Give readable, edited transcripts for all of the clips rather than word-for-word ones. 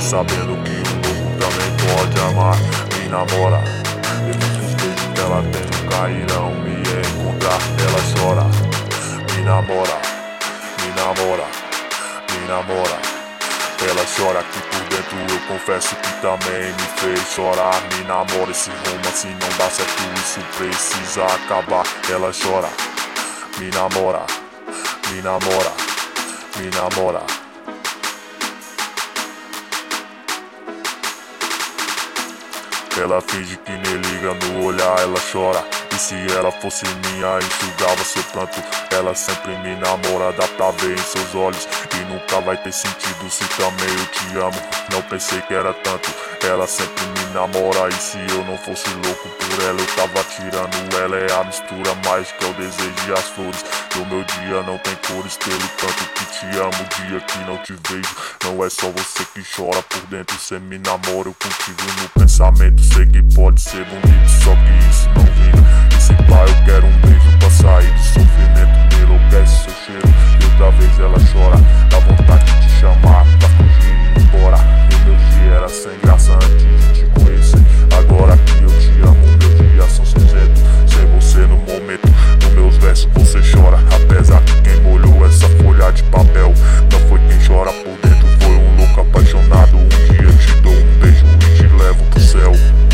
sabendo que um louco também pode amar. Me namora, mesmo que os beijos que ela tem não cairão me encontrar. Ela chora, me namora, me namora, me namora. Ela chora que por dentro eu confesso que também me fez chorar. Me namora, esse romance não dá certo, isso precisa acabar. Ela chora, me namora, me namora, me namora. Ela finge que nem liga, no olhar ela chora. E se ela fosse minha, enxugava seu pranto. Ela sempre me namora, dá pra ver em seus olhos. E nunca vai ter sentido se também eu te amo. Não pensei que era tanto. Ela sempre me namora, e se eu não fosse louco por ela, eu tava tirando ela. É a mistura mágica, o desejo e as flores do meu dia. Não tem cores, pelo tanto que te amo. O dia que não te vejo, não é só você que chora por dentro. Cê me namora, eu contigo no pensamento. Sei que pode ser bonito, só que isso não vira. E se pá, eu quero um beijo pra sair do sofrimento. Me enlouquece seu cheiro, e outra vez ela chora. Dá vontade de te chamar pra fugir e ir embora. E meu dia era sem graça antes de te conhecer. Agora que eu te amo, meus dias são cinzentos. Sem você no momento, nos meus versos você chora. Apesar que quem molhou essa folha de papel não foi quem chora por dentro, foi um louco apaixonado. Um dia te dou um beijo e te levo pro céu.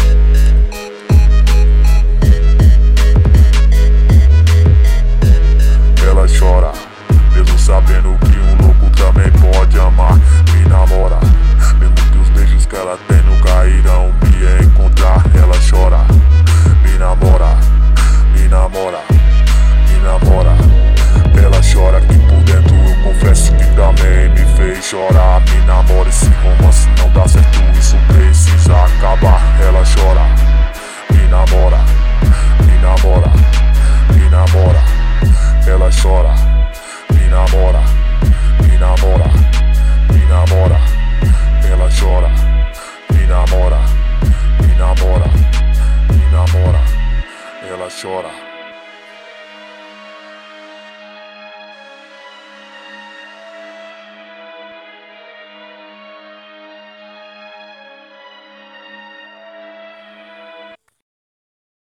Ela chora, mesmo sabendo que um louco também pode amar. Me namora, mesmo que os beijos que ela tem nunca irão me encontrar. Ela chora, me namora, me namora, me namora. Ela chora que por dentro eu confesso que também me fez chorar. Me namora, esse romance não dá certo, isso precisa acabar. Ela chora, me namora, me namora, me namora. Ela chora, me namora, me namora, me namora. Ela chora, me namora, me namora, me namora. Ela chora.